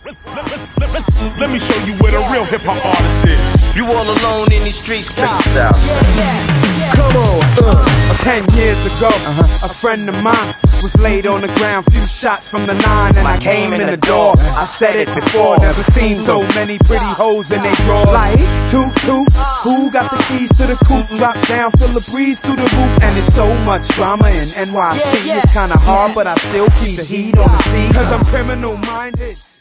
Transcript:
Let me show you where the real hip-hop artist is. You all alone in these streets, freestyle. Come on, 10 years ago, a friend of mine was laid on the ground, few shots from the 9, and I came in the door. I said it before, never seen so many pretty hoes in they draw. Like, toot toot, who got the keys to the coupe? Drop down, feel the breeze through the roof, and it's so much drama in NYC. It's kinda hard, but I still keep the heat on the scene, cause I'm criminal minded.